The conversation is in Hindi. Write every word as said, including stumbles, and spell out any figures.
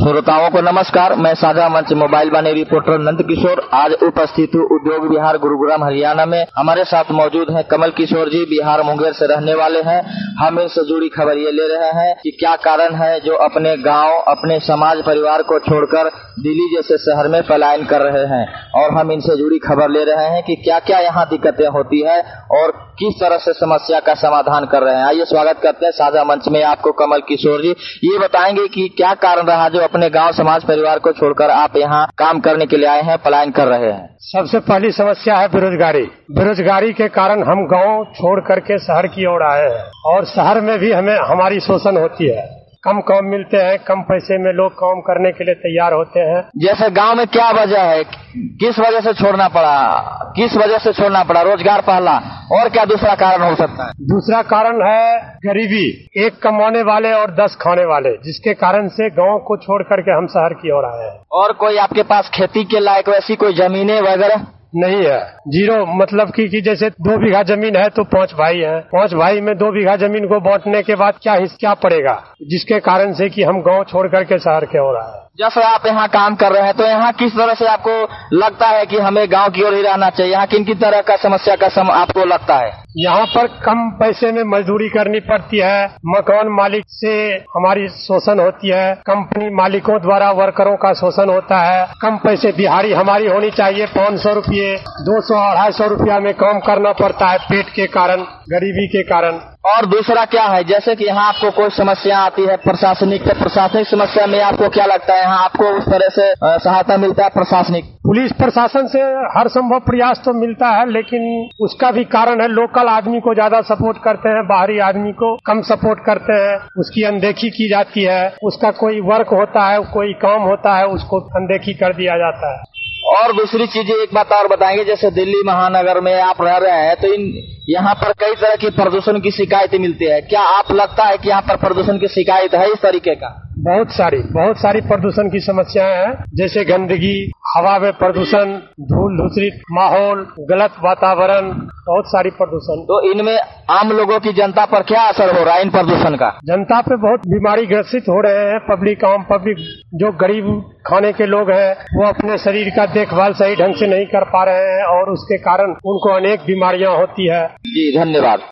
श्रोताओं को नमस्कार। मैं साझा मंच मोबाइल वाणी रिपोर्टर नंद किशोर आज उपस्थित हूँ उद्योग विहार गुरुग्राम हरियाणा में। हमारे साथ मौजूद हैं कमल किशोर जी, बिहार मुंगेर से रहने वाले हैं। हम इनसे जुड़ी खबर ये ले रहे हैं कि क्या कारण है जो अपने गांव, अपने समाज परिवार को छोड़कर दिल्ली जैसे शहर में पलायन कर रहे हैं, और हम इनसे जुड़ी खबर ले रहे हैं कि क्या क्या यहाँ दिक्कतें होती है और किस तरह से समस्या का समाधान कर रहे हैं। आइए स्वागत करते हैं साझा मंच में आपको कमल किशोर जी। ये बताएंगे कि क्या कारण रहा जो अपने गांव समाज परिवार को छोड़कर आप यहाँ काम करने के लिए आए हैं, पलायन कर रहे हैं। सबसे पहली समस्या है बेरोजगारी। बेरोजगारी के कारण हम गांव छोड़ करके शहर की ओर आए हैं, और शहर में भी हमें हमारी शोषण होती है। कम काम मिलते हैं, कम पैसे में लोग काम करने के लिए तैयार होते हैं। जैसे गांव में क्या वजह है, किस वजह से छोड़ना पड़ा, किस वजह से छोड़ना पड़ा? रोजगार पहला, और क्या दूसरा कारण हो सकता है? दूसरा कारण है गरीबी, एक कमाने वाले और दस खाने वाले, जिसके कारण से गांव को छोड़ करके हम शहर की ओर आए हैं। और कोई आपके पास खेती के लायक वैसी कोई जमीनें वगैरह नहीं है? जीरो, मतलब कि, कि जैसे दो बीघा जमीन है तो पांच भाई हैं, पांच भाई में दो बीघा जमीन को बांटने के बाद क्या हिस्सा क्या पड़ेगा, जिसके कारण से कि हम गांव छोड़ करके शहर के ओर आए। जैसे आप यहाँ काम कर रहे हैं तो यहाँ किस तरह से आपको लगता है कि हमें गांव की ओर ही रहना चाहिए? यहाँ किन किन तरह का समस्या का सम आपको लगता है? यहाँ पर कम पैसे में मजदूरी करनी पड़ती है, मकान मालिक से हमारी शोषण होती है, कंपनी मालिकों द्वारा वर्करों का शोषण होता है। कम पैसे दिहाड़ी हमारी होनी चाहिए, पाँच सौ रूपये दो सौ अढ़ाई सौ रूपया में काम करना पड़ता है, पेट के कारण, गरीबी के कारण। और दूसरा क्या है, जैसे कि यहाँ आपको कोई समस्या आती है प्रशासनिक, तो प्रशासनिक समस्या में आपको क्या लगता है यहाँ आपको उस तरह से सहायता मिलता है? प्रशासनिक पुलिस प्रशासन से हर संभव प्रयास तो मिलता है, लेकिन उसका भी कारण है लोकल आदमी को ज्यादा सपोर्ट करते हैं, बाहरी आदमी को कम सपोर्ट करते हैं, उसकी अनदेखी की जाती है। उसका कोई वर्क होता है, कोई काम होता है, उसको अनदेखी कर दिया जाता है। और दूसरी चीजें एक बात और बताएंगे, जैसे दिल्ली महानगर में आप रह रहे हैं तो इन यहाँ पर कई तरह की प्रदूषण की शिकायतें मिलती है। क्या आप लगता है कि यहाँ पर प्रदूषण की शिकायत है इस तरीके का? बहुत सारी बहुत सारी प्रदूषण की समस्याएं हैं, जैसे गंदगी, हवा में प्रदूषण, धूल धूसरित माहौल, गलत वातावरण, बहुत सारी प्रदूषण। तो इनमें आम लोगों की जनता पर क्या असर हो रहा है इन प्रदूषण का? जनता पे बहुत बीमारी ग्रसित हो रहे हैं। पब्लिक आम पब्लिक जो गरीब खाने के लोग हैं वो अपने शरीर का देखभाल सही ढंग से नहीं कर पा रहे हैं, और उसके कारण उनको अनेक बीमारियां होती है। जी धन्यवाद।